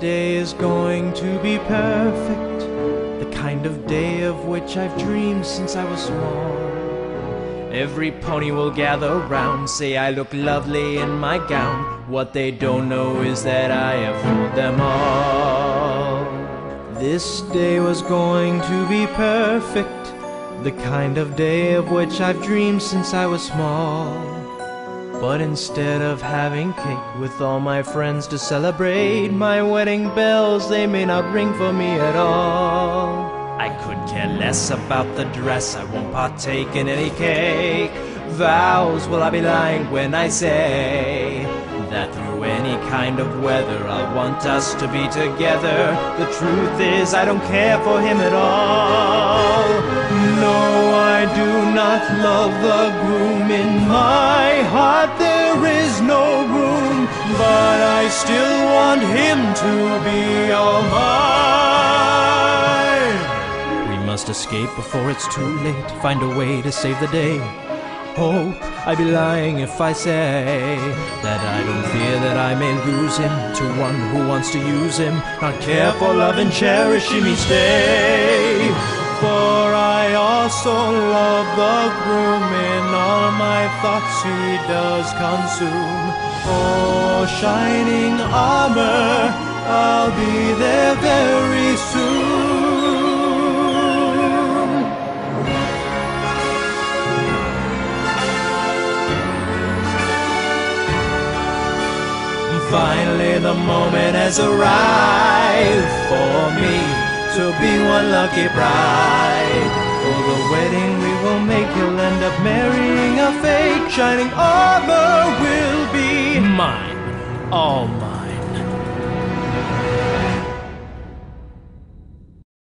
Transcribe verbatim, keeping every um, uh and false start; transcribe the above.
day is going to be perfect, the kind of day of which I've dreamed since I was small. Every pony will gather round, say I look lovely in my gown. What they don't know is that I have fooled them all. This day was going to be perfect, the kind of day of which I've dreamed since I was small. But instead of having cake with all my friends to celebrate my wedding bells, they may not ring for me at all. I could care less about the dress, I won't partake in any cake. Vows, will I be lying when I say that through any kind of weather I'll want us to be together? The truth is I don't care for him at all. No, I do not love the groom. In my heart there is no room, but I still want him to be all mine. We must escape before it's too late, find a way to save the day. Hope I'd be lying if I say that I don't fear that I may lose him to one who wants to use him, not care for, love and cherish him each day. For I also love the groom, in all my thoughts he does consume. Oh, shining armor, I'll be there very soon. Finally the moment has arrived for me to be one lucky bride. For the wedding we will make, he'll end up marrying a fake. Shining armor will be mine, all mine.